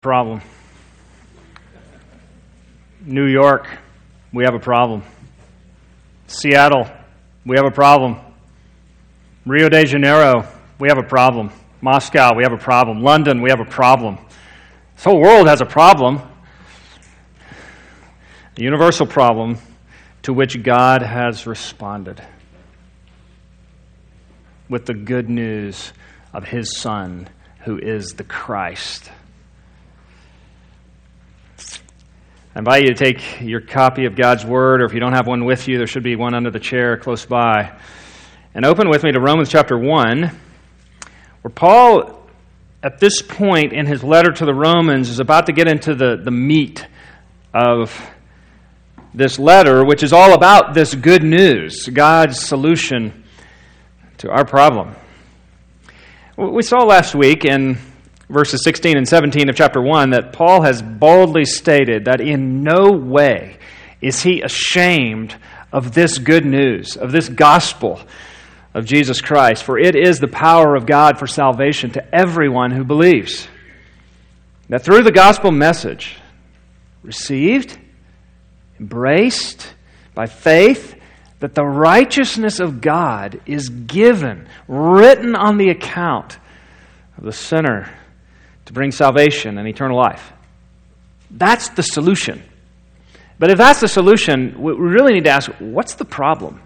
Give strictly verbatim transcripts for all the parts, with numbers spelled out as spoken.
Problem. New York, we have a problem. Seattle, we have a problem. Rio de Janeiro, we have a problem. Moscow, we have a problem. London, we have a problem. This whole world has a problem. A universal problem to which God has responded with the good news of His Son, who is the Christ. I invite you to take your copy of God's Word, or if you don't have one with you, there should be one under the chair close by. And open with me to Romans chapter one, where Paul, at this point in his letter to the Romans, is about to get into the, the meat of this letter, which is all about this good news, God's solution to our problem. We saw last week in verses sixteen and seventeen of chapter one, that Paul has boldly stated that in no way is he ashamed of this good news, of this gospel of Jesus Christ, for it is the power of God for salvation to everyone who believes. That through the gospel message, received, embraced by faith, that the righteousness of God is given, written on the account of the sinner, to bring salvation and eternal life. That's the solution. But if that's the solution, we really need to ask, what's the problem?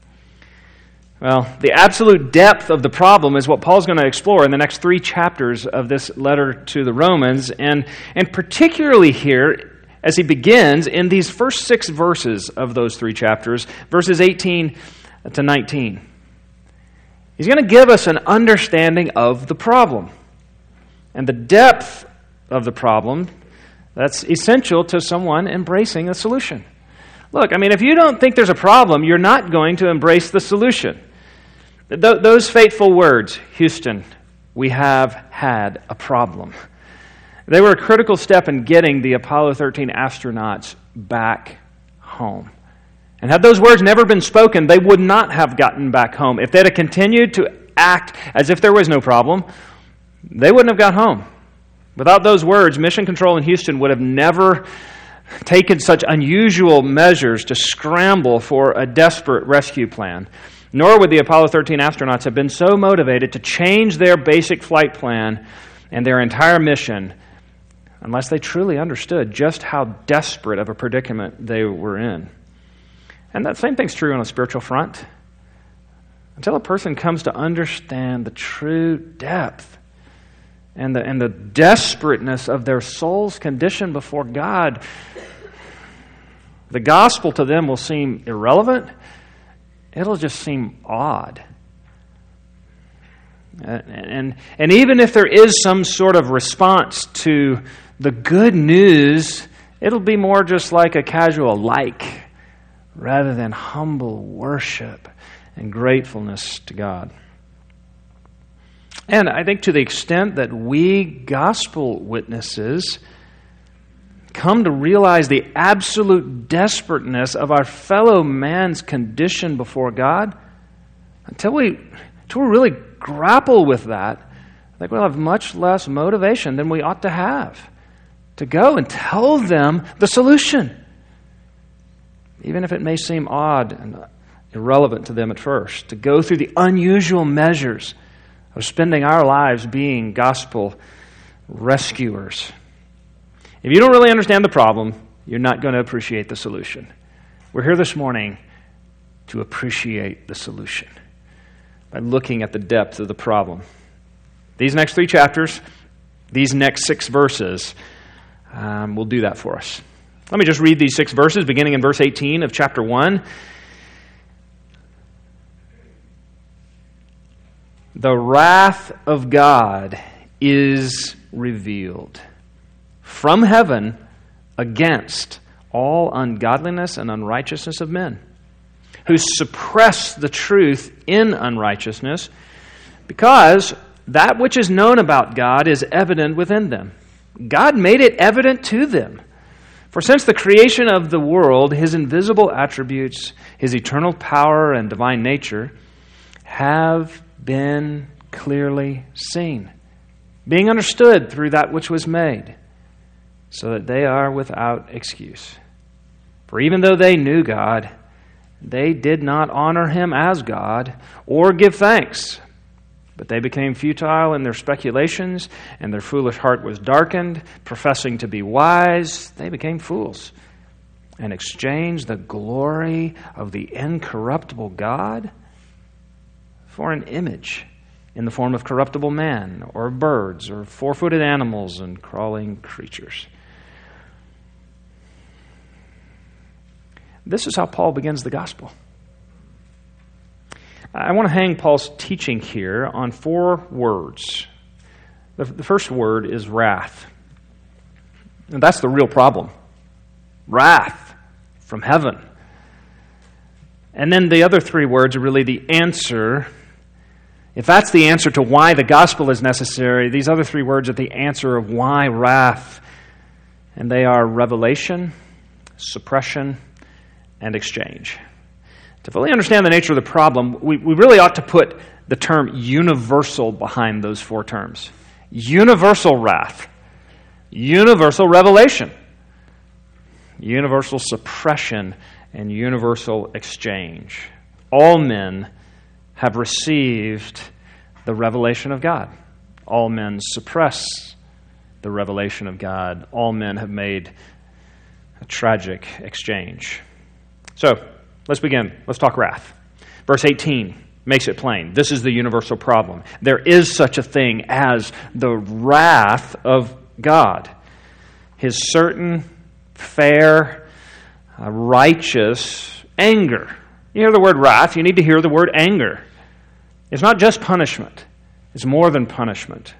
Well, the absolute depth of the problem is what Paul's going to explore in the next three chapters of this letter to the Romans, and, and particularly here, as he begins in these first six verses of those three chapters, verses eighteen to nineteen. He's going to give us an understanding of the problem. And the depth of the problem, that's essential to someone embracing a solution. Look, I mean, if you don't think there's a problem, you're not going to embrace the solution. Th- those fateful words, Houston, we have had a problem. They were a critical step in getting the Apollo thirteen astronauts back home. And had those words never been spoken, they would not have gotten back home. If they'd have continued to act as if there was no problem, they wouldn't have got home. Without those words, Mission Control in Houston would have never taken such unusual measures to scramble for a desperate rescue plan. Nor would the Apollo thirteen astronauts have been so motivated to change their basic flight plan and their entire mission unless they truly understood just how desperate of a predicament they were in. And that same thing's true on a spiritual front. Until a person comes to understand the true depth and the, and the desperateness of their soul's condition before God, the gospel to them will seem irrelevant. It'll just seem odd. And, and, and even if there is some sort of response to the good news, it'll be more just like a casual like, rather than humble worship and gratefulness to God. And I think to the extent that we gospel witnesses come to realize the absolute desperateness of our fellow man's condition before God, until we, until we really grapple with that, I think we'll have much less motivation than we ought to have to go and tell them the solution, even if it may seem odd and irrelevant to them at first, to go through the unusual measures of spending our lives being gospel rescuers. If you don't really understand the problem, you're not going to appreciate the solution. We're here this morning to appreciate the solution by looking at the depth of the problem. These next three chapters, these next six verses, um, will do that for us. Let me just read these six verses, beginning in verse eighteen of chapter one. The wrath of God is revealed from heaven against all ungodliness and unrighteousness of men, who suppress the truth in unrighteousness, because that which is known about God is evident within them. God made it evident to them. For since the creation of the world, His invisible attributes, His eternal power and divine nature, have been clearly seen, being understood through that which was made, so that they are without excuse. For even though they knew God, they did not honor him as God or give thanks, but they became futile in their speculations, and their foolish heart was darkened. Professing to be wise, they became fools, and exchanged the glory of the incorruptible God for an image in the form of corruptible man, or birds, or four-footed animals, and crawling creatures. This is how Paul begins the gospel. I want to hang Paul's teaching here on four words. The, the first word is wrath. And that's the real problem. Wrath from heaven. And then the other three words are really the answer. If that's the answer to why the gospel is necessary, these other three words are the answer of why wrath. And they are revelation, suppression, and exchange. To fully understand the nature of the problem, we, we really ought to put the term universal behind those four terms. Universal wrath, universal revelation, universal suppression, and universal exchange. All men have received the revelation of God. All men suppress the revelation of God. All men have made a tragic exchange. So, let's begin. Let's talk wrath. Verse eighteen makes it plain. This is the universal problem. There is such a thing as the wrath of God. His certain, fair, uh, righteous anger. You hear the word wrath, you need to hear the word anger. It's not just punishment. It's more than punishment.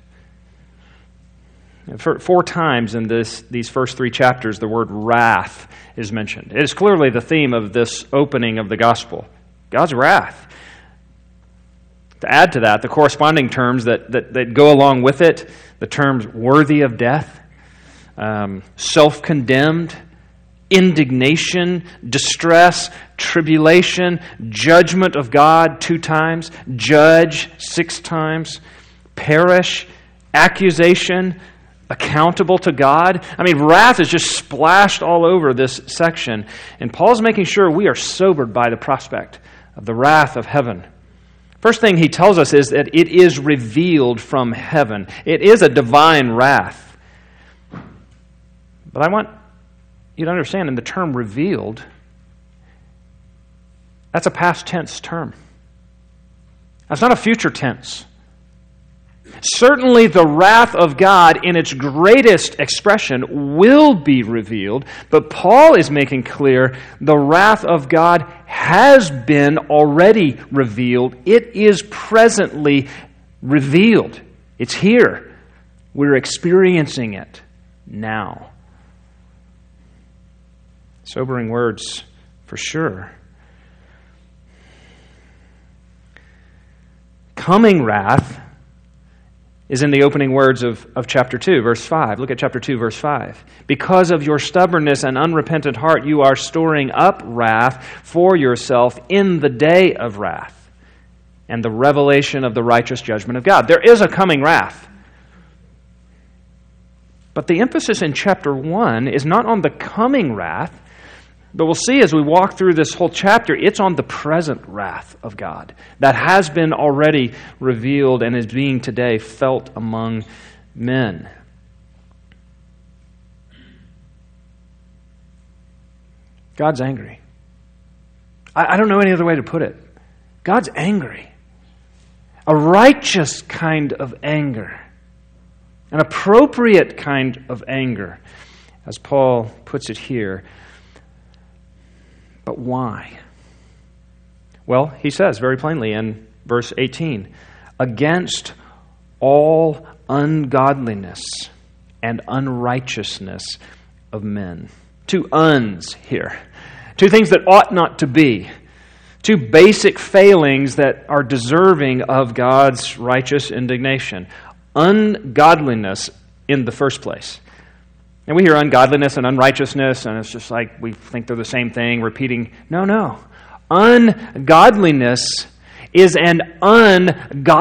For, four times in this, these first three chapters, the word wrath is mentioned. It is clearly the theme of this opening of the gospel. God's wrath. To add to that, the corresponding terms that, that, that go along with it, the terms worthy of death, um, self-condemned, indignation, distress, tribulation, judgment of God two times, judge six times, perish, accusation, accountable to God. I mean, wrath is just splashed all over this section. And Paul's making sure we are sobered by the prospect of the wrath of heaven. First thing he tells us is that it is revealed from heaven. It is a divine wrath. But I want you to understand, in the term revealed, that's a past tense term. That's not a future tense. Certainly the wrath of God in its greatest expression will be revealed, but Paul is making clear the wrath of God has been already revealed. It is presently revealed. It's here. We're experiencing it now. Sobering words for sure. Coming wrath is in the opening words of, of chapter two, verse five. Look at chapter two, verse five. Because of your stubbornness and unrepentant heart, you are storing up wrath for yourself in the day of wrath and the revelation of the righteous judgment of God. There is a coming wrath. But the emphasis in chapter one is not on the coming wrath, but we'll see as we walk through this whole chapter, it's on the present wrath of God that has been already revealed and is being today felt among men. God's angry. I, I don't know any other way to put it. God's angry. A righteous kind of anger. An appropriate kind of anger, as Paul puts it here. But why? Well, he says very plainly in verse eighteen, against all ungodliness and unrighteousness of men. Two uns here. Two things that ought not to be. Two basic failings that are deserving of God's righteous indignation. Ungodliness in the first place. And we hear ungodliness and unrighteousness, and it's just like we think they're the same thing, repeating. No, no. Ungodliness is an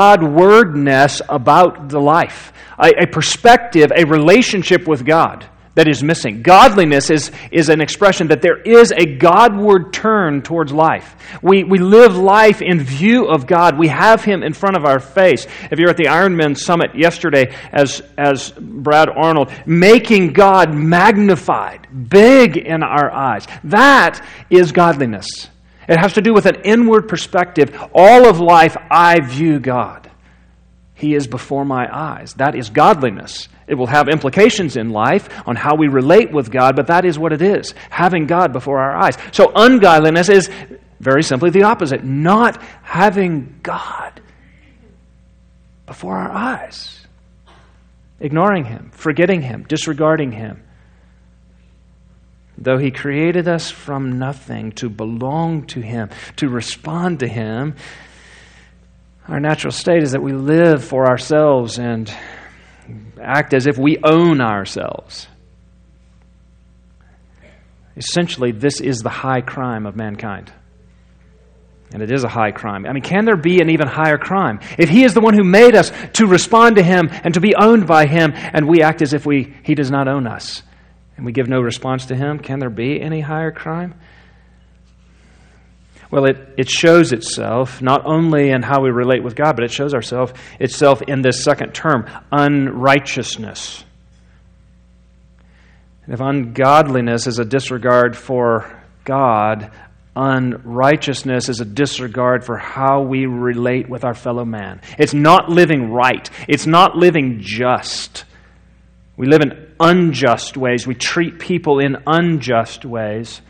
un-God-wordness about the life. A, a perspective, a relationship with God that is missing. Godliness is, is an expression that there is a Godward turn towards life. We, we live life in view of God. We have Him in front of our face. If you're at the Ironman Summit yesterday, as, as Brad Arnold, making God magnified, big in our eyes. That is godliness. It has to do with an inward perspective. All of life, I view God. He is before my eyes. That is godliness. It will have implications in life on how we relate with God, but that is what it is, having God before our eyes. So ungodliness is very simply the opposite, not having God before our eyes, ignoring Him, forgetting Him, disregarding Him. Though He created us from nothing to belong to Him, to respond to Him, our natural state is that we live for ourselves and act as if we own ourselves. Essentially, this is the high crime of mankind. And it is a high crime. I mean, can there be an even higher crime? If He is the one who made us to respond to Him and to be owned by Him, and we act as if we He does not own us, and we give no response to Him, can there be any higher crime? Well, it, it shows itself not only in how we relate with God, but it shows ourself, itself in this second term, unrighteousness. And if ungodliness is a disregard for God, unrighteousness is a disregard for how we relate with our fellow man. It's not living right. It's not living just. We live in unjust ways. We treat people in unjust ways.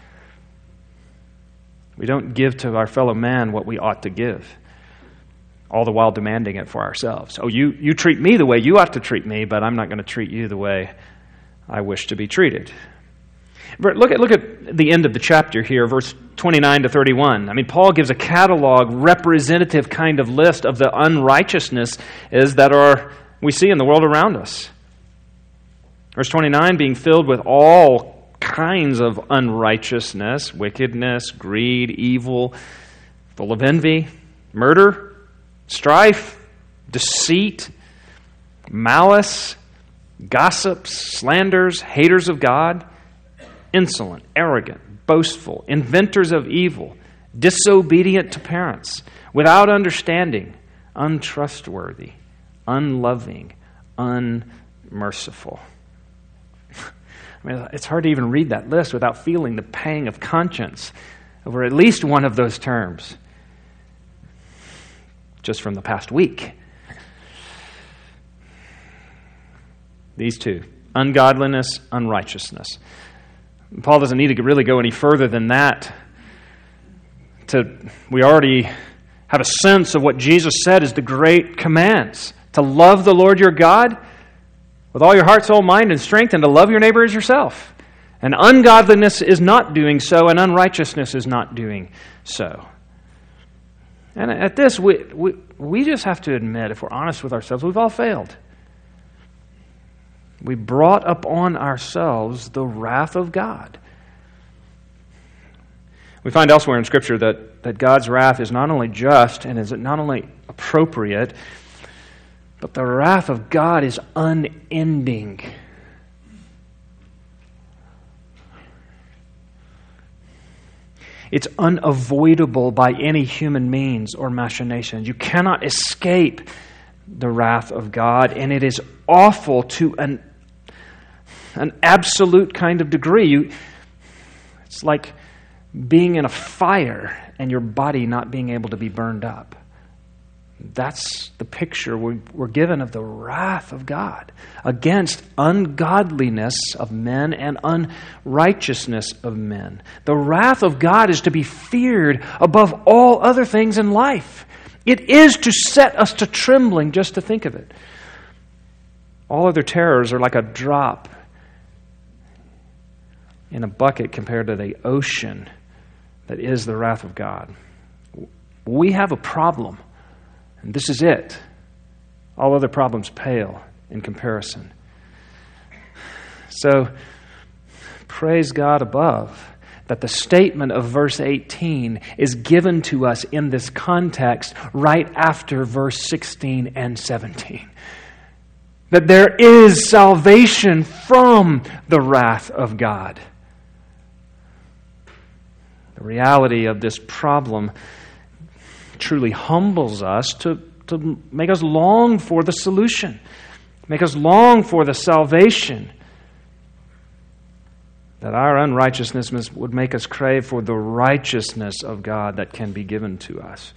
We don't give to our fellow man what we ought to give, all the while demanding it for ourselves. Oh, you, you treat me the way you ought to treat me, but I'm not going to treat you the way I wish to be treated. But look at, look at the end of the chapter here, verse twenty-nine to thirty-one. I mean, Paul gives a catalog, representative kind of list of the unrighteousnesses that are we see in the world around us. Verse twenty-nine, being filled with all kinds of unrighteousness, wickedness, greed, evil, full of envy, murder, strife, deceit, malice, gossips, slanders, haters of God, insolent, arrogant, boastful, inventors of evil, disobedient to parents, without understanding, untrustworthy, unloving, unmerciful. I mean, it's hard to even read that list without feeling the pang of conscience over at least one of those terms, just from the past week. These two, ungodliness, unrighteousness. Paul doesn't need to really go any further than that. To, we already have a sense of what Jesus said is the great commands. To love the Lord your God with all your heart, soul, mind, and strength, and to love your neighbor as yourself. And ungodliness is not doing so, and unrighteousness is not doing so. And at this, we, we, we just have to admit, if we're honest with ourselves, we've all failed. We brought upon ourselves the wrath of God. We find elsewhere in Scripture that, that God's wrath is not only just and is not only appropriate, but the wrath of God is unending. It's unavoidable by any human means or machinations. You cannot escape the wrath of God, and it is awful to an, an absolute kind of degree. You, it's like being in a fire and your body not being able to be burned up. That's the picture we're, we're given of the wrath of God against ungodliness of men and unrighteousness of men. The wrath of God is to be feared above all other things in life. It is to set us to trembling just to think of it. All other terrors are like a drop in a bucket compared to the ocean that is the wrath of God. We have a problem. And this is it. All other problems pale in comparison. So, praise God above that the statement of verse eighteen is given to us in this context right after verse sixteen and seventeen. that there is salvation from the wrath of God. The reality of this problem truly humbles us to, to make us long for the solution, make us long for the salvation, that our unrighteousness would make us crave for the righteousness of God that can be given to us.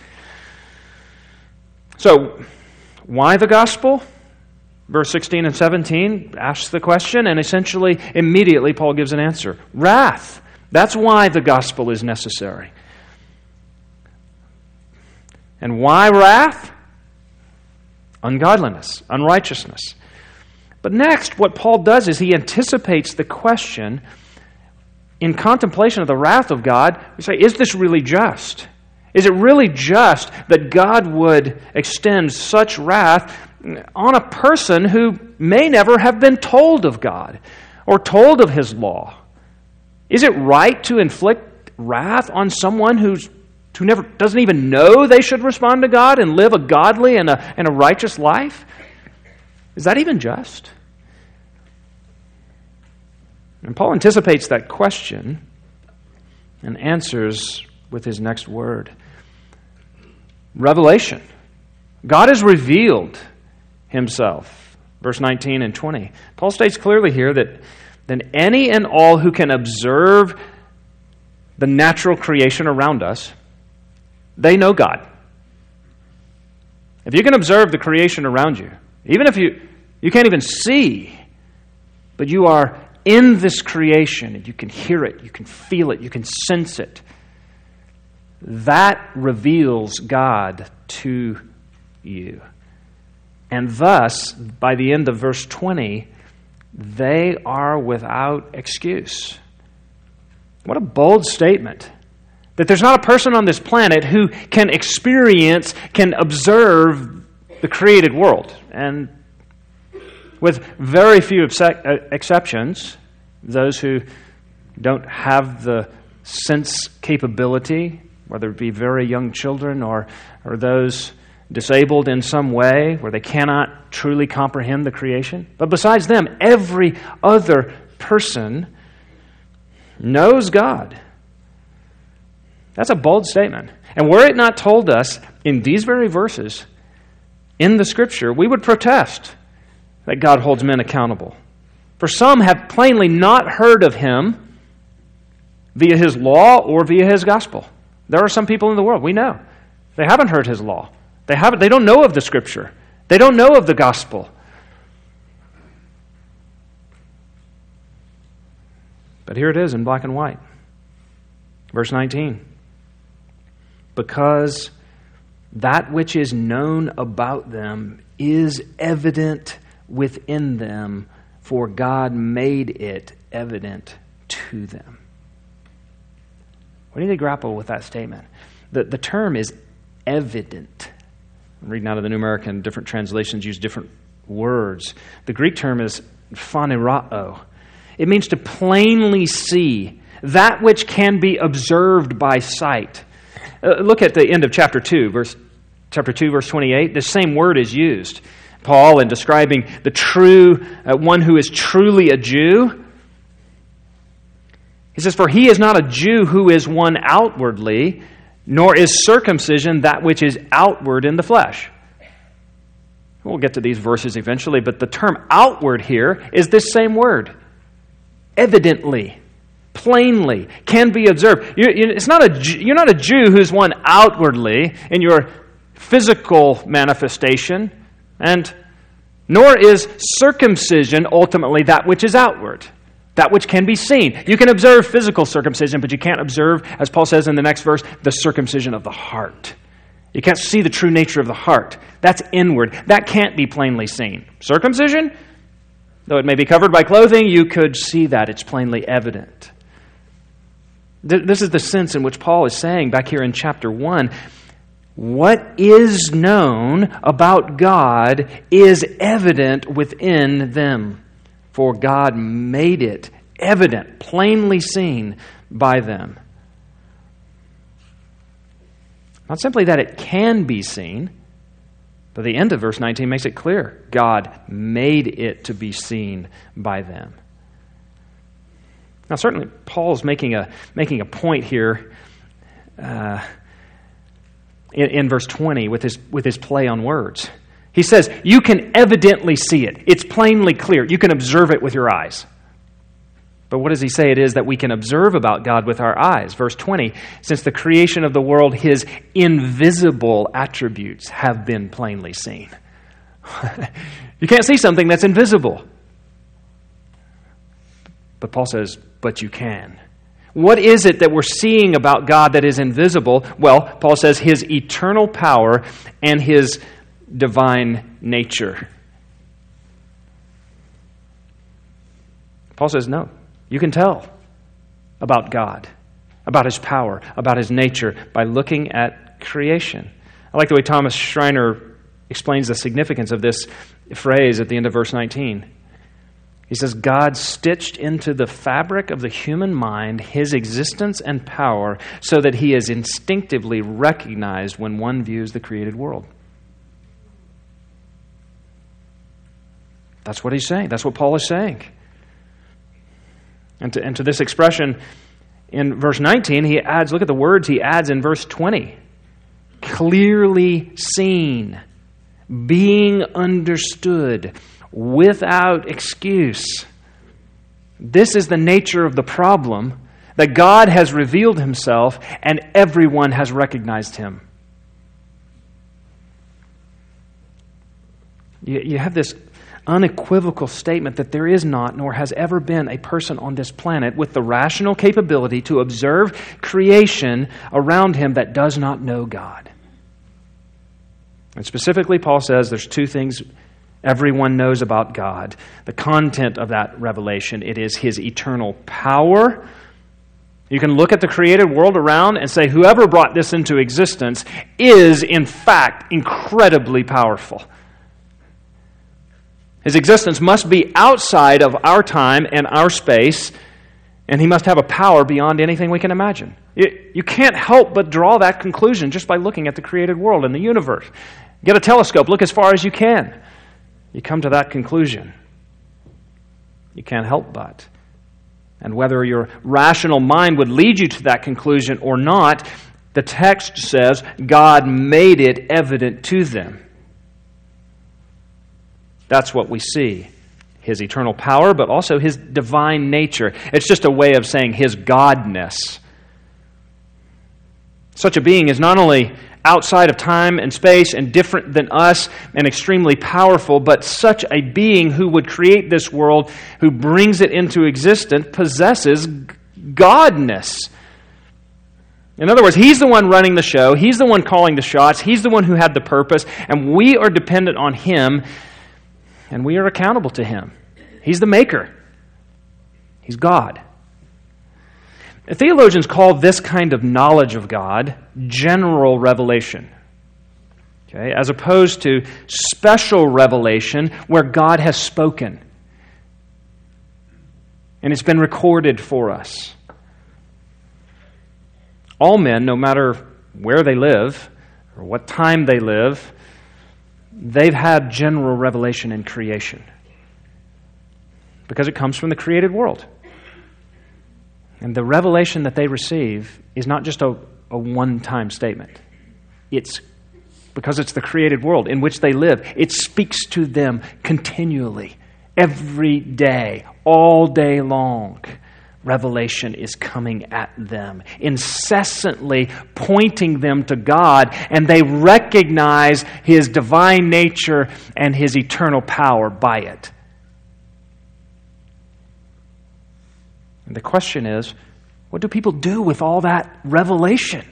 So, why the gospel? Verse sixteen and seventeen asks the question, and essentially, immediately, Paul gives an answer. Wrath. That's why the gospel is necessary. And why wrath? Ungodliness, unrighteousness. But next, what Paul does is he anticipates the question in contemplation of the wrath of God. We say, is this really just? Is it really just that God would extend such wrath on a person who may never have been told of God or told of His law? Is it right to inflict wrath on someone who's, who never doesn't even know they should respond to God and live a godly and a, and a righteous life? Is that even just? And Paul anticipates that question and answers with his next word. Revelation. God has revealed Himself. Verse nineteen and twenty. Paul states clearly here that then any and all who can observe the natural creation around us, they know God. If you can observe the creation around you, even if you, you can't even see, but you are in this creation and you can hear it, you can feel it, you can sense it, that reveals God to you. And thus, by the end of verse twenty, they are without excuse. What a bold statement. That there's not a person on this planet who can experience, can observe the created world. And with very few exceptions, those who don't have the sense capability, whether it be very young children or, or those disabled in some way where they cannot truly comprehend the creation. But besides them, every other person knows God. That's a bold statement. And were it not told us in these very verses in the Scripture, we would protest that God holds men accountable. For some have plainly not heard of Him via His law or via His gospel. There are some people in the world, we know, they haven't heard His law. They haven't. They don't know of the Scripture. They don't know of the gospel. But here it is in black and white. Verse nineteen. Because that which is known about them is evident within them, for God made it evident to them. We need to grapple with that statement. The, the term is evident. I'm reading out of the New American, different translations use different words. The Greek term is phanerao. It means to plainly see, that which can be observed by sight. Uh, look at the end of chapter two, verse chapter two, verse twenty-eight. The same word is used. Paul, in describing the true uh, one who is truly a Jew, he says, "For he is not a Jew who is one outwardly, nor is circumcision that which is outward in the flesh." We'll get to these verses eventually, but the term outward here is this same word. Evidently, plainly, can be observed. You, you, it's not a, you're not a Jew who's one outwardly in your physical manifestation, and nor is circumcision ultimately that which is outward. That which can be seen. You can observe physical circumcision, but you can't observe, as Paul says in the next verse, the circumcision of the heart. You can't see the true nature of the heart. That's inward. That can't be plainly seen. Circumcision, though it may be covered by clothing, you could see that. It's plainly evident. This is the sense in which Paul is saying back here in chapter one, what is known about God is evident within them. For God made it evident, plainly seen by them. Not simply that it can be seen, But the end of verse nineteen makes it clear. God made it to be seen by them. Now, certainly, Paul's making a making a point here uh, in, in verse twenty with his with his play on words. He says, you can evidently see it. It's plainly clear. You can observe it with your eyes. But what does he say it is that we can observe about God with our eyes? Verse twenty, since the creation of the world, his invisible attributes have been plainly seen. You can't see something that's invisible. But Paul says, but you can. What is it that we're seeing about God that is invisible? Well, Paul says his eternal power and his divine nature. Paul says, no, you can tell about God, about his power, about his nature by looking at creation. I like the way Thomas Schreiner explains the significance of this phrase at the end of verse nineteen. He says, God stitched into the fabric of the human mind his existence and power so that he is instinctively recognized when one views the created world. That's what he's saying. That's what Paul is saying. And to, and to this expression in verse nineteen, he adds, look at the words he adds in verse twenty. Clearly seen, being understood, without excuse. This is the nature of the problem, that God has revealed himself and everyone has recognized him. You, you have this unequivocal statement that there is not, nor has ever been, a person on this planet with the rational capability to observe creation around him that does not know God. And specifically, Paul says there's two things everyone knows about God. The content of that revelation, it is his eternal power. You can look at the created world around and say, whoever brought this into existence is, in fact, incredibly powerful. His existence must be outside of our time and our space, and he must have a power beyond anything we can imagine. You, you can't help but draw that conclusion just by looking at the created world and the universe. Get a telescope, look as far as you can. You come to that conclusion. You can't help but. And whether your rational mind would lead you to that conclusion or not, the text says God made it evident to them. That's what we see. His eternal power, but also his divine nature. It's just a way of saying his godness. Such a being is not only outside of time and space and different than us and extremely powerful, but such a being who would create this world, who brings it into existence, possesses godness. In other words, he's the one running the show, he's the one calling the shots, he's the one who had the purpose, and we are dependent on him, and we are accountable to him. He's the maker. He's God. Theologians call this kind of knowledge of God general revelation, okay, as opposed to special revelation where God has spoken and it's been recorded for us. All men, no matter where they live or what time they live, they've had general revelation in creation because it comes from the created world. And the revelation that they receive is not just a, a one-time statement. It's because it's the created world in which they live. It speaks to them continually, every day, all day long. Revelation is coming at them, incessantly pointing them to God, and they recognize his divine nature and his eternal power by it. And the question is, what do people do with all that revelation?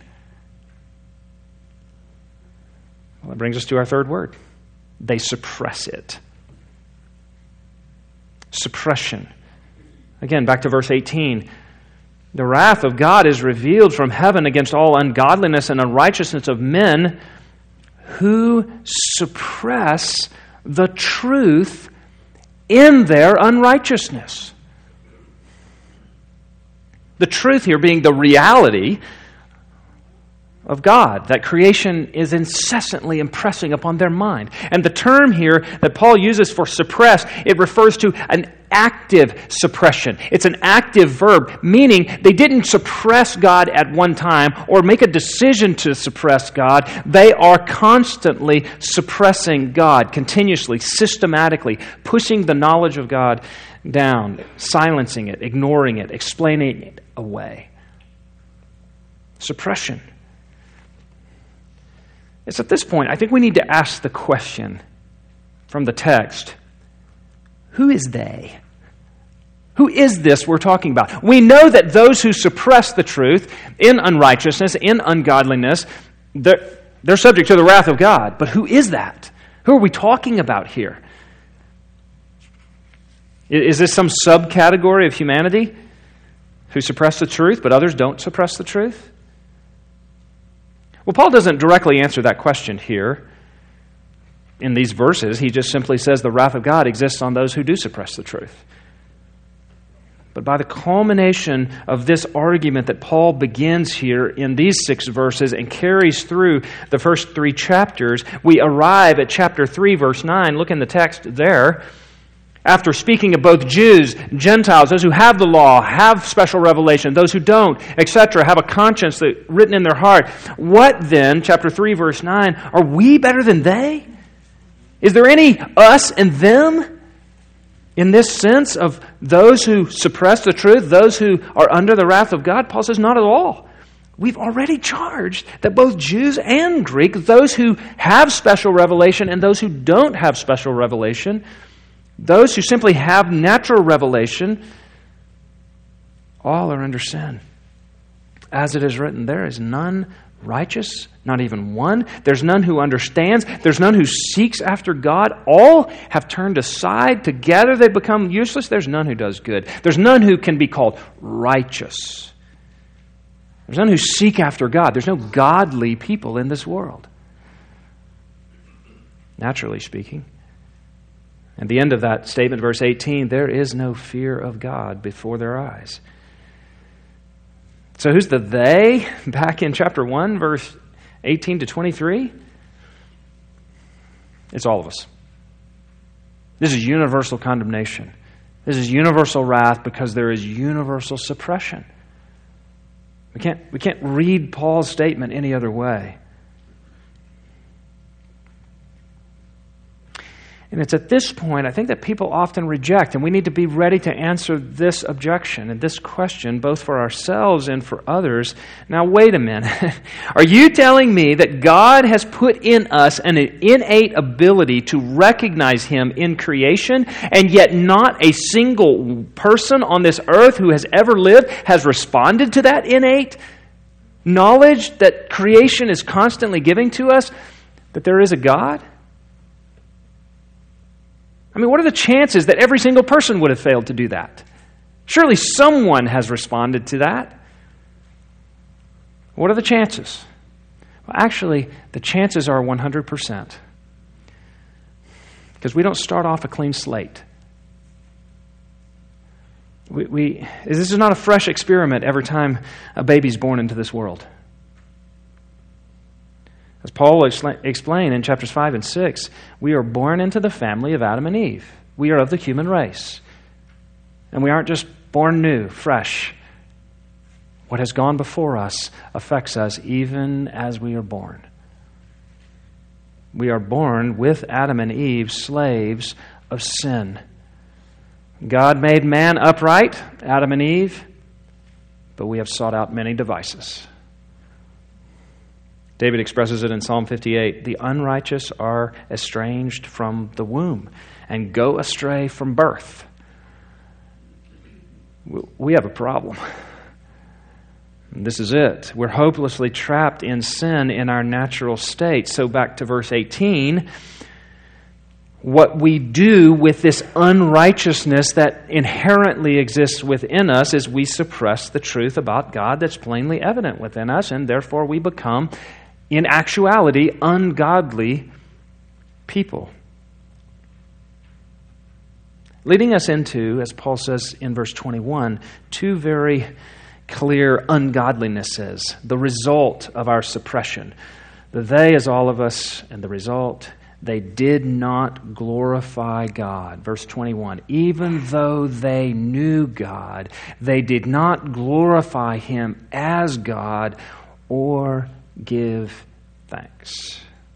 Well, that brings us to our third word. They suppress it. Suppression. Again, back to verse eighteen. The wrath of God is revealed from heaven against all ungodliness and unrighteousness of men who suppress the truth in their unrighteousness. The truth here being the reality of God, that creation is incessantly impressing upon their mind. And the term here that Paul uses for suppress, it refers to an active suppression. It's an active verb, meaning they didn't suppress God at one time or make a decision to suppress God. They are constantly suppressing God, continuously, systematically, pushing the knowledge of God down, silencing it, ignoring it, explaining it away. Suppression. It's at this point, I think we need to ask the question from the text, who is they? Who is this we're talking about? We know that those who suppress the truth in unrighteousness, in ungodliness, they're, they're subject to the wrath of God. But who is that? Who are we talking about here? Is this some subcategory of humanity who suppress the truth, but others don't suppress the truth? Well, Paul doesn't directly answer that question here in these verses. He just simply says the wrath of God exists on those who do suppress the truth. But by the culmination of this argument that Paul begins here in these six verses and carries through the first three chapters, we arrive at chapter three, verse nine. Look in the text there. After speaking of both Jews, Gentiles, those who have the law, have special revelation, those who don't, et cetera, have a conscience that written in their heart. What then, chapter three, verse nine, are we better than they? Is there any us and them in this sense of those who suppress the truth, those who are under the wrath of God? Paul says, not at all. We've already charged that both Jews and Greek, those who have special revelation and those who don't have special revelation, those who simply have natural revelation, all are under sin. As it is written, there is none righteous, not even one. There's none who understands. There's none who seeks after God. All have turned aside. Together they become useless. There's none who does good. There's none who can be called righteous. There's none who seek after God. There's no godly people in this world, naturally speaking. At the end of that statement, verse eighteen, there is no fear of God before their eyes. So who's the they back in chapter one, verse eighteen to twenty-three? It's all of us. This is universal condemnation. This is universal wrath because there is universal suppression. We can't, we can't read Paul's statement any other way. And it's at this point, I think, that people often reject, and we need to be ready to answer this objection and this question, both for ourselves and for others. Now, wait a minute. Are you telling me that God has put in us an innate ability to recognize Him in creation, and yet not a single person on this earth who has ever lived has responded to that innate knowledge that creation is constantly giving to us, that there is a God? I mean, what are the chances that every single person would have failed to do that? Surely someone has responded to that. What are the chances? Well, actually, the chances are one hundred percent. Because we don't start off a clean slate. We, we, this is not a fresh experiment every time a baby's born into this world. As Paul will explain in chapters five and six, we are born into the family of Adam and Eve. We are of the human race. And we aren't just born new, fresh. What has gone before us affects us even as we are born. We are born with Adam and Eve, slaves of sin. God made man upright, Adam and Eve, but we have sought out many devices. David expresses it in Psalm fifty-eight. The unrighteous are estranged from the womb and go astray from birth. We have a problem. And this is it. We're hopelessly trapped in sin in our natural state. So back to verse eighteen. What we do with this unrighteousness that inherently exists within us is we suppress the truth about God that's plainly evident within us, and therefore we become, in actuality, ungodly people. Leading us into, as Paul says in verse twenty-one, two very clear ungodlinesses, the result of our suppression. The they is all of us, and the result, they did not glorify God. Verse twenty-one, even though they knew God, they did not glorify Him as God or give thanks.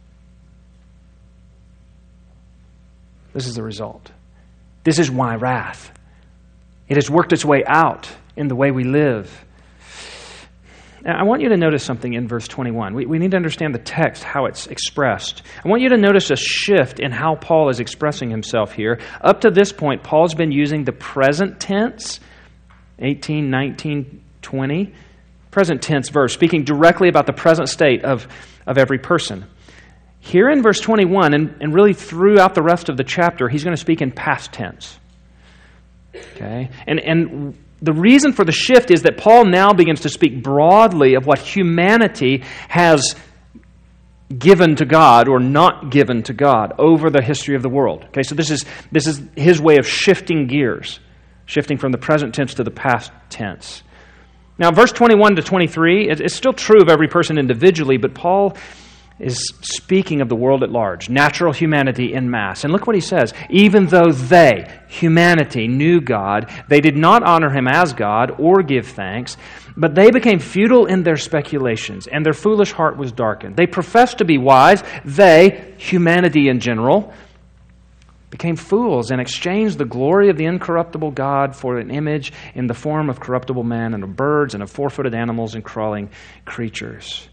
This is the result. This is why wrath. It has worked its way out in the way we live. Now, I want you to notice something in verse twenty-one. We, we need to understand the text, how it's expressed. I want you to notice a shift in how Paul is expressing himself here. Up to this point, Paul's been using the present tense, eighteen, nineteen, twenty, present tense verse, speaking directly about the present state of, of every person. Here in verse twenty-one, and, and really throughout the rest of the chapter, he's going to speak in past tense. Okay? And, and the reason for the shift is that Paul now begins to speak broadly of what humanity has given to God or not given to God over the history of the world. Okay, so this is this is his way of shifting gears, shifting from the present tense to the past tense. Now, verse twenty-one to twenty-three, it's still true of every person individually, but Paul is speaking of the world at large, natural humanity en masse. And look what he says. Even though they, humanity, knew God, they did not honor Him as God or give thanks, but they became futile in their speculations, and their foolish heart was darkened. They professed to be wise. They, humanity in general, became fools and exchanged the glory of the incorruptible God for an image in the form of corruptible man and of birds and of four-footed animals and crawling creatures.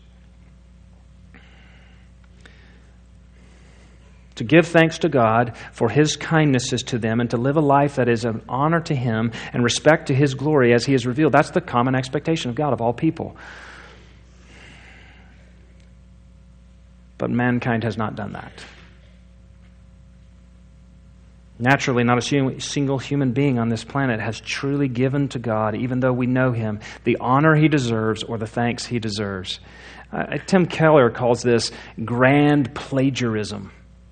To give thanks to God for His kindnesses to them and to live a life that is an honor to Him and respect to His glory as He is revealed. That's the common expectation of God, of all people. But mankind has not done that. Naturally, not a single human being on this planet has truly given to God, even though we know Him, the honor He deserves or the thanks He deserves. Uh, Tim Keller calls this grand plagiarism.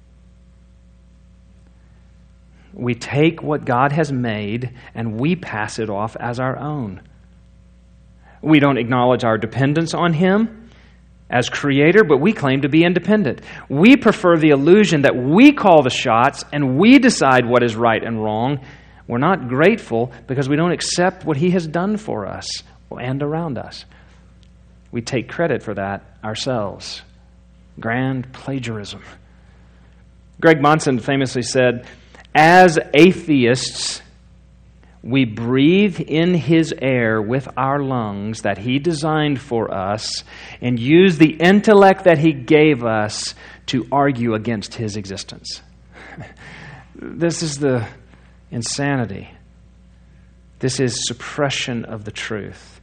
We take what God has made and we pass it off as our own. We don't acknowledge our dependence on Him as Creator, but we claim to be independent. We prefer the illusion that we call the shots and we decide what is right and wrong. We're not grateful because we don't accept what He has done for us and around us. We take credit for that ourselves. Grand plagiarism. Greg Monson famously said, as atheists, we breathe in His air with our lungs that He designed for us and use the intellect that He gave us to argue against His existence. This is the insanity. This is suppression of the truth.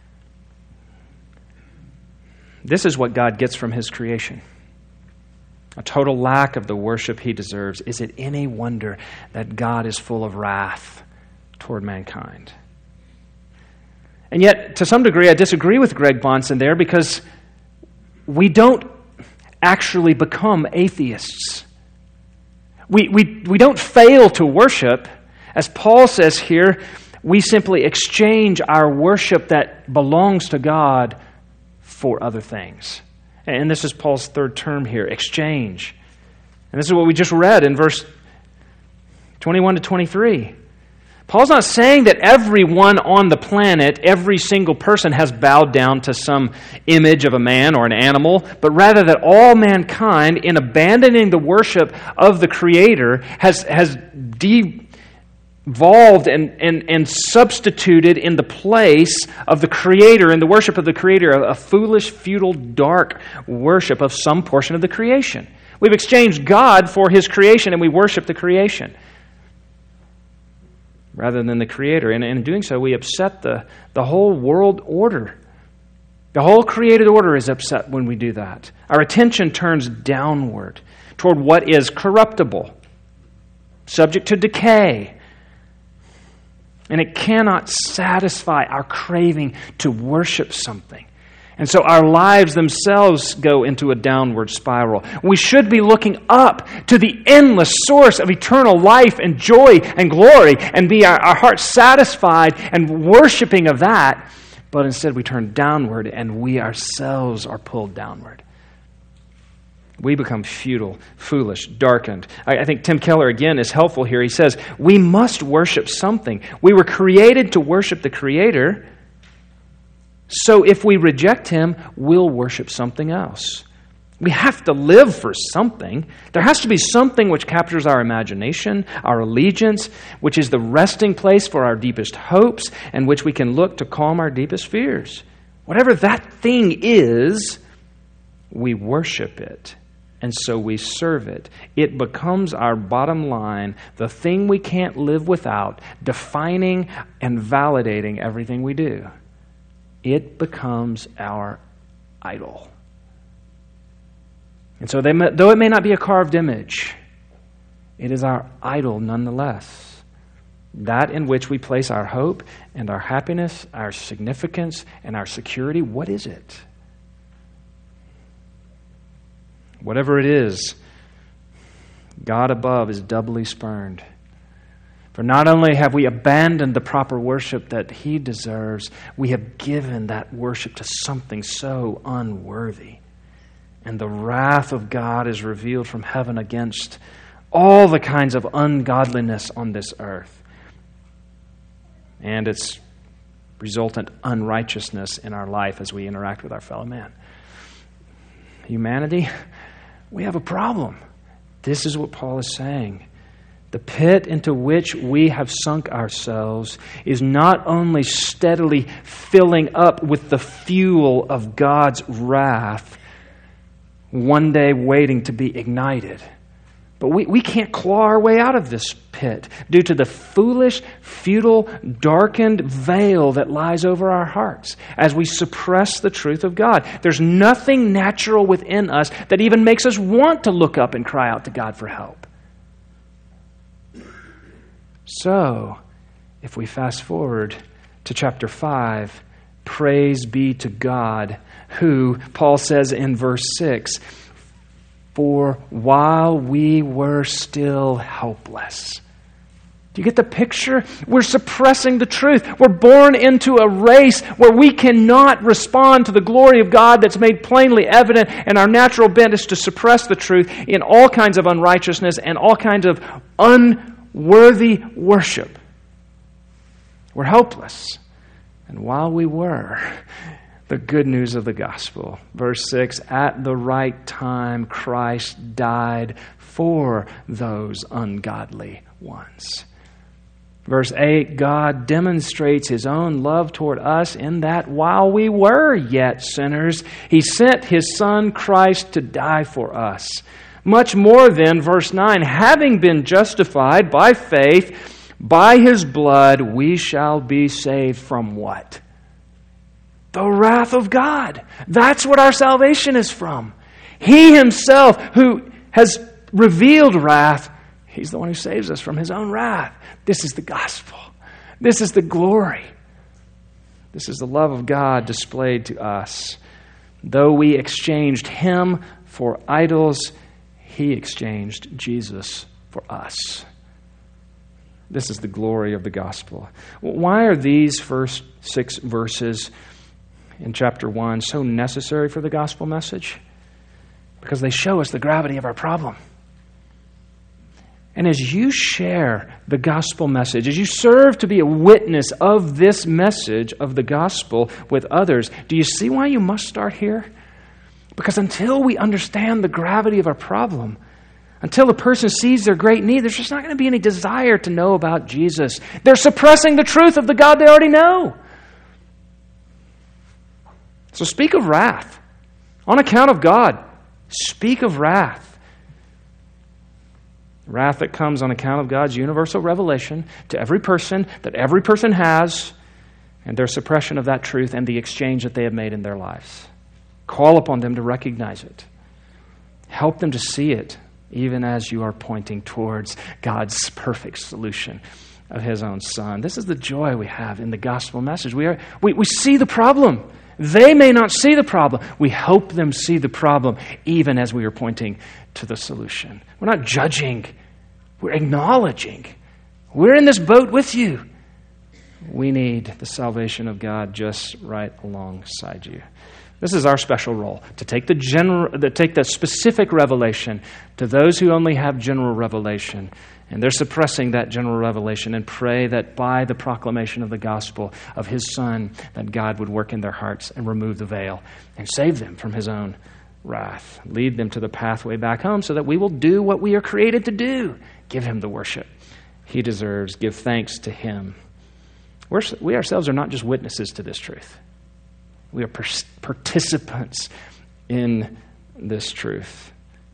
This is what God gets from His creation. A total lack of the worship He deserves. Is it any wonder that God is full of wrath toward mankind? And yet, to some degree, I disagree with Greg Bonson there because we don't actually become atheists. We, we, we don't fail to worship. As Paul says here, we simply exchange our worship that belongs to God for other things. And this is Paul's third term here, exchange. And this is what we just read in verse twenty-one to twenty-three. Paul's not saying that everyone on the planet, every single person has bowed down to some image of a man or an animal, but rather that all mankind, in abandoning the worship of the Creator, has, has de- Evolved and, and, and substituted in the place of the Creator, in the worship of the Creator, a, a foolish, futile, dark worship of some portion of the creation. We've exchanged God for His creation and we worship the creation rather than the Creator. And, and in doing so, we upset the, the whole world order. The whole created order is upset when we do that. Our attention turns downward toward what is corruptible, subject to decay. And it cannot satisfy our craving to worship something. And so our lives themselves go into a downward spiral. We should be looking up to the endless source of eternal life and joy and glory and be our, our hearts satisfied and worshiping of that. but instead we turn downward and we ourselves are pulled downward. We become futile, foolish, darkened. I, I think Tim Keller, again, is helpful here. He says, we must worship something. We were created to worship the Creator, so if we reject Him, we'll worship something else. We have to live for something. There has to be something which captures our imagination, our allegiance, which is the resting place for our deepest hopes, and which we can look to calm our deepest fears. Whatever that thing is, we worship it, and so we serve it. It becomes our bottom line, the thing we can't live without, defining and validating everything we do. It becomes our idol. And so they, though it may not be a carved image, it is our idol nonetheless. That in which we place our hope and our happiness, our significance and our security, what is it? Whatever it is, God above is doubly spurned. For not only have we abandoned the proper worship that He deserves, we have given that worship to something so unworthy. And the wrath of God is revealed from heaven against all the kinds of ungodliness on this earth, and its resultant unrighteousness in our life as we interact with our fellow man. Humanity, we have a problem. This is what Paul is saying. The pit into which we have sunk ourselves is not only steadily filling up with the fuel of God's wrath, one day waiting to be ignited, but we, we can't claw our way out of this pit due to the foolish, futile, darkened veil that lies over our hearts as we suppress the truth of God. There's nothing natural within us that even makes us want to look up and cry out to God for help. So, if we fast forward to chapter five, praise be to God, who, Paul says in verse six, for while we were still helpless. Do you get the picture? We're suppressing the truth. We're born into a race where we cannot respond to the glory of God that's made plainly evident, and our natural bent is to suppress the truth in all kinds of unrighteousness and all kinds of unworthy worship. We're helpless. And while we were, the good news of the gospel. Verse six, at the right time Christ died for those ungodly ones. Verse eight, God demonstrates His own love toward us in that while we were yet sinners, He sent His Son Christ to die for us. Much more then, verse nine, having been justified by faith, by His blood, we shall be saved from what? The wrath of God. That's what our salvation is from. He Himself, who has revealed wrath, He's the one who saves us from His own wrath. This is the gospel. This is the glory. This is the love of God displayed to us. Though we exchanged Him for idols, He exchanged Jesus for us. This is the glory of the gospel. Why are these first six verses in chapter one so necessary for the gospel message? Because they show us the gravity of our problem. And as you share the gospel message, as you serve to be a witness of this message of the gospel with others, do you see why you must start here? Because until we understand the gravity of our problem, until a person sees their great need, there's just not going to be any desire to know about Jesus. They're suppressing the truth of the God they already know. So speak of wrath. On account of God, speak of wrath. Wrath that comes on account of God's universal revelation to every person, that every person has, and their suppression of that truth and the exchange that they have made in their lives. Call upon them to recognize it. Help them to see it, even as you are pointing towards God's perfect solution of His own Son. This is the joy we have in the gospel message. We are we, we see the problem. They may not see the problem. We help them see the problem, even as we are pointing to the solution. We're not judging. We're acknowledging. We're in this boat with you. we need the salvation of God just right alongside you. This is our special role, to take the general, to take the specific revelation to those who only have general revelation, and they're suppressing that general revelation, and pray that by the proclamation of the gospel of His Son, that God would work in their hearts and remove the veil and save them from His own wrath. Lead them to the pathway back home so that we will do what we are created to do. Give Him the worship He deserves. Give thanks to Him. We're, we ourselves are not just witnesses to this truth. We are participants in this truth.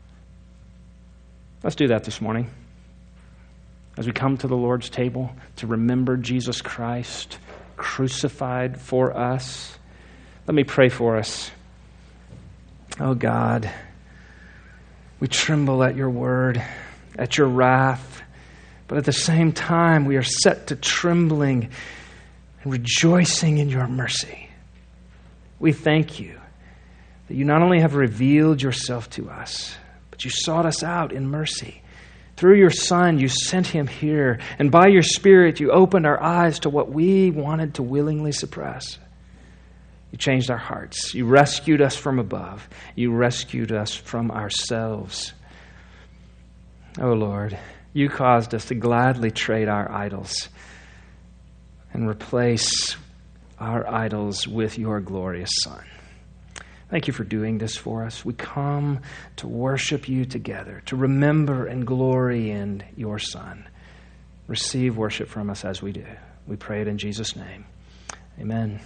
Let's do that this morning. As we come to the Lord's table to remember Jesus Christ crucified for us, let me pray for us. Oh God, we tremble at your word, at your wrath, but at the same time we are set to trembling and rejoicing in your mercy. We thank you that you not only have revealed yourself to us, but you sought us out in mercy. Through your Son, you sent Him here, and by your Spirit, you opened our eyes to what we wanted to willingly suppress. You changed our hearts. You rescued us from above. You rescued us from ourselves. Oh Lord, you caused us to gladly trade our idols and replace our idols with your glorious Son. Thank you for doing this for us. We come to worship you together, to remember and glory in your Son. Receive worship from us as we do. We pray it in Jesus' name. Amen.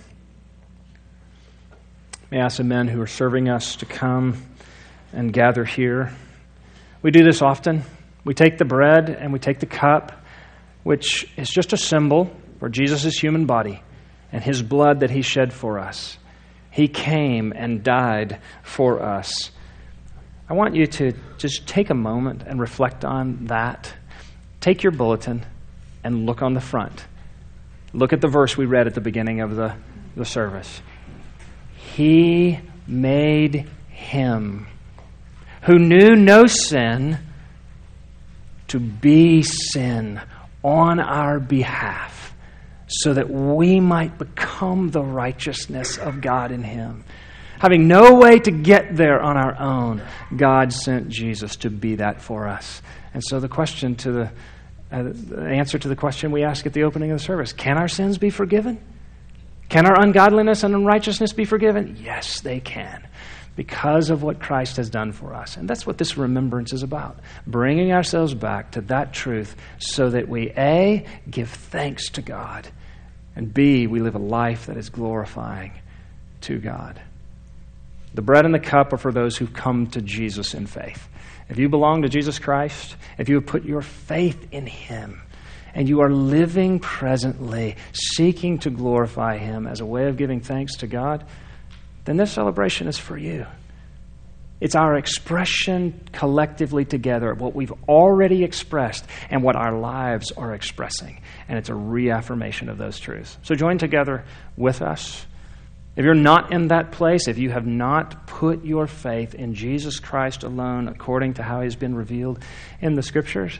May I ask the men who are serving us to come and gather here. We do this often. We take the bread and we take the cup, which is just a symbol for Jesus' human body and His blood that He shed for us. He came and died for us. I want you to just take a moment and reflect on that. Take your bulletin and look on the front. Look at the verse we read at the beginning of the, the service. He made Him who knew no sin to be sin on our behalf, so that we might become the righteousness of God in Him. Having no way to get there on our own, God sent Jesus to be that for us. And so the question to the, uh, the answer to the question we ask at the opening of the service, can our sins be forgiven? Can our ungodliness and unrighteousness be forgiven? Yes, they can, because of what Christ has done for us. And that's what this remembrance is about, bringing ourselves back to that truth so that we, A, give thanks to God, and B, we live a life that is glorifying to God. The bread and the cup are for those who've come to Jesus in faith. If you belong to Jesus Christ, if you have put your faith in Him, and you are living presently, seeking to glorify Him as a way of giving thanks to God, then this celebration is for you. It's our expression collectively together of what we've already expressed and what our lives are expressing. And it's a reaffirmation of those truths. So join together with us. If you're not in that place, if you have not put your faith in Jesus Christ alone according to how He's been revealed in the Scriptures,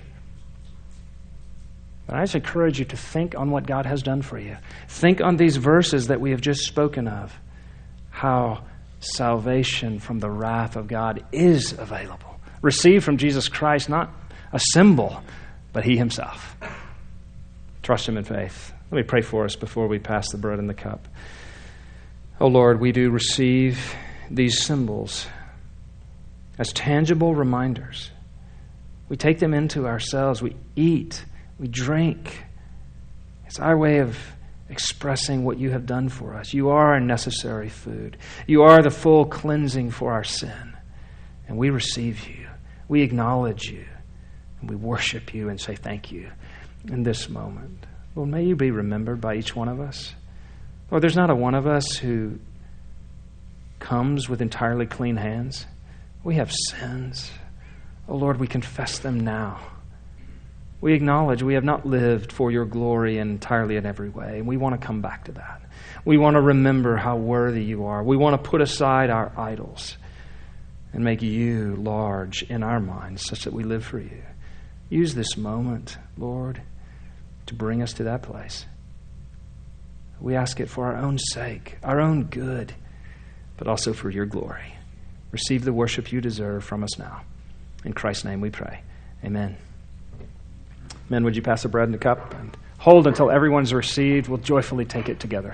then I just encourage you to think on what God has done for you. Think on these verses that we have just spoken of, how salvation from the wrath of God is available. Receive from Jesus Christ, not a symbol, but He Himself. Trust Him in faith. Let me pray for us before we pass the bread and the cup. Oh Lord, we do receive these symbols as tangible reminders. We take them into ourselves. We eat. We drink. It's our way of expressing what you have done for us. You are our necessary food. You are the full cleansing for our sin. And we receive you. We acknowledge you. And we worship you and say thank you in this moment. Lord, may you be remembered by each one of us. Lord, there's not a one of us who comes with entirely clean hands. We have sins. Oh Lord, we confess them now. We acknowledge we have not lived for your glory entirely in every way, and we want to come back to that. We want to remember how worthy you are. We want to put aside our idols and make you large in our minds such that we live for you. Use this moment, Lord, to bring us to that place. We ask it for our own sake, our own good, but also for your glory. Receive the worship you deserve from us now. In Christ's name we pray. Amen. Men, would you pass the bread and the cup? And hold until everyone's received. We'll joyfully take it together.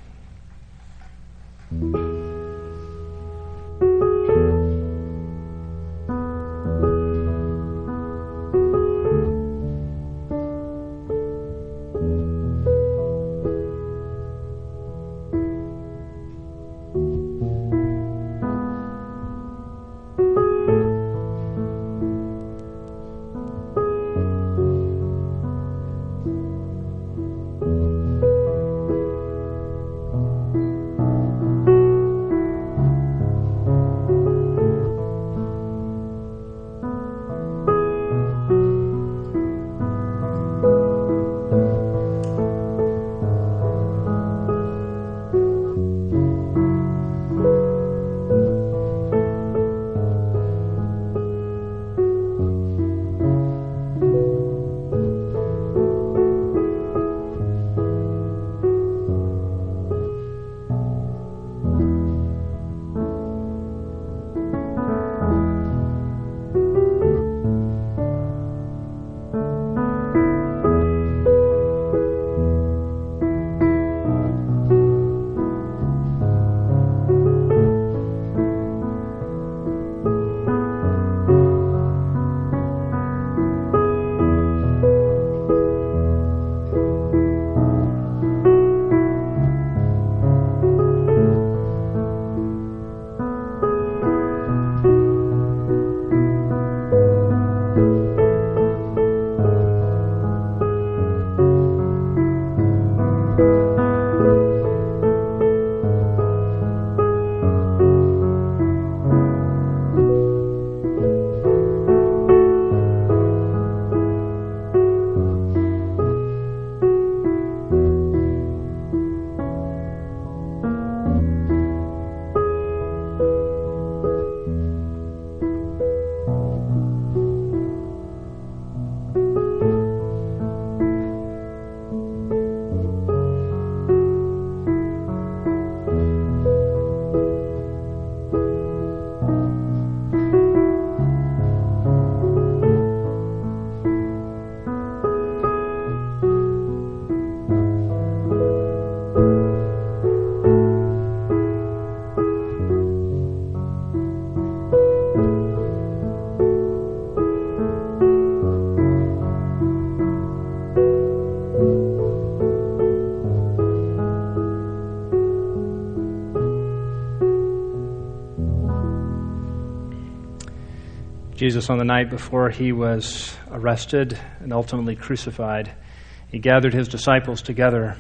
Jesus, on the night before he was arrested and ultimately crucified, he gathered his disciples together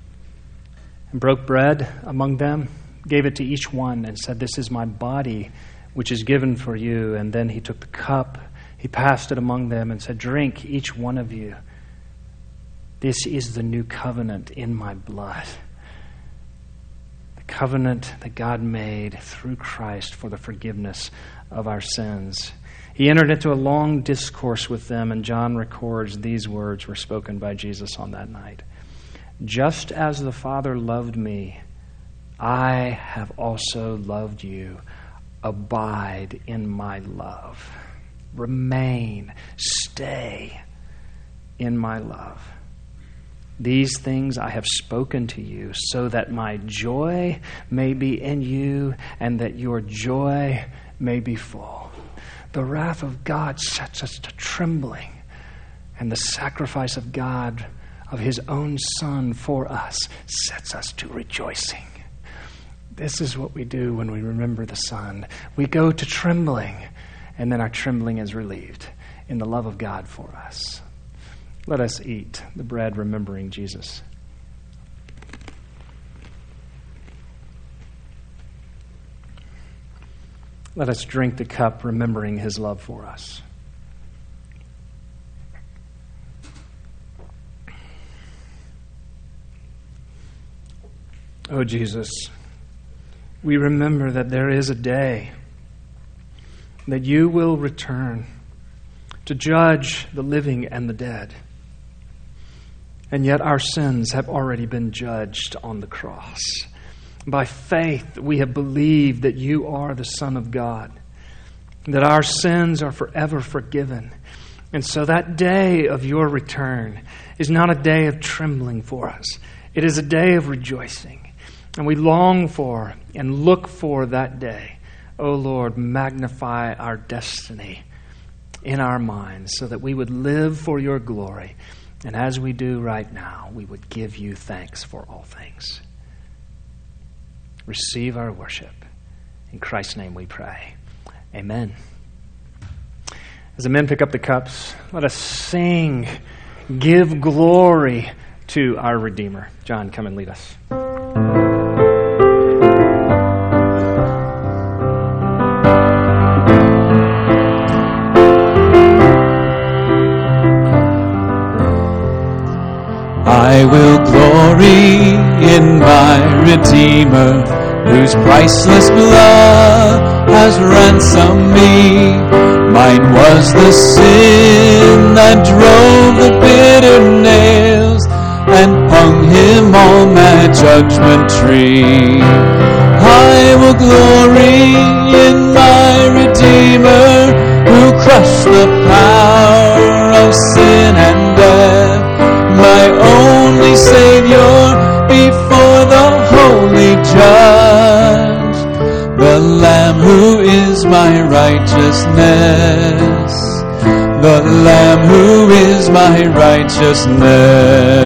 and broke bread among them, gave it to each one, and said, "This is my body, which is given for you." And then he took the cup, he passed it among them and said, "Drink, each one of you. This is the new covenant in my blood." The covenant that God made through Christ for the forgiveness of our sins. He entered into a long discourse with them, and John records these words were spoken by Jesus on that night. "Just as the Father loved me, I have also loved you. Abide in my love." Remain, stay in my love. "These things I have spoken to you, so that my joy may be in you, and that your joy may be full." The wrath of God sets us to trembling, and the sacrifice of God, of his own Son for us, sets us to rejoicing. This is what we do when we remember the Son. We go to trembling, and then our trembling is relieved in the love of God for us. Let us eat the bread remembering Jesus. Let us drink the cup remembering his love for us. Oh, Jesus, we remember that there is a day that you will return to judge the living and the dead. And yet our sins have already been judged on the cross. By faith, we have believed that you are the Son of God, that our sins are forever forgiven. And so that day of your return is not a day of trembling for us. It is a day of rejoicing. And we long for and look for that day. O Lord, magnify our destiny in our minds so that we would live for your glory. And as we do right now, we would give you thanks for all things. Receive our worship. In Christ's name we pray. Amen. As the men pick up the cups, let us sing, give glory to our Redeemer. John, come and lead us. I will glory in my Redeemer, whose priceless blood has ransomed me. Mine was the sin that drove the bitter nails and hung him on that judgment tree. I will glory in my Redeemer, who crushed the power of sin and death. My only Savior before the holy judge, the Lamb who is my righteousness, the Lamb who is my righteousness.